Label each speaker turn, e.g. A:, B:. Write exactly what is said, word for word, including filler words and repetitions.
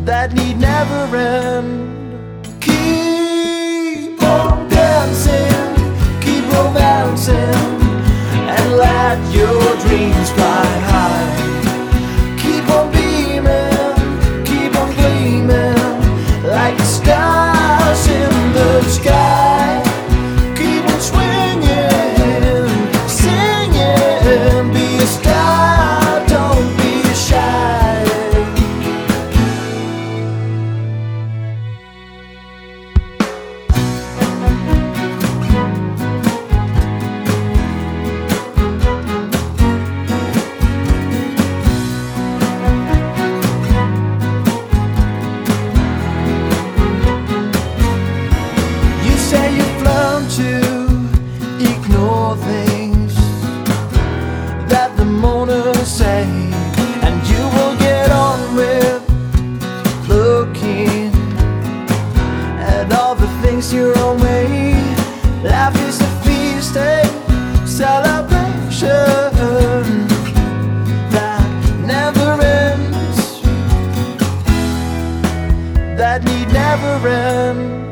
A: that need never end. Keep on dancing, keep romancing, and let your dreams fly high. Keep on beaming, keep on gleaming, like the stars in the sky. Keep on swinging, singing, be a star, don't be shy. Say you've learned to ignore things that the mourners say, and you will get on with looking at all the things your own way. Life is a feast, a celebration that never ends, that need never end.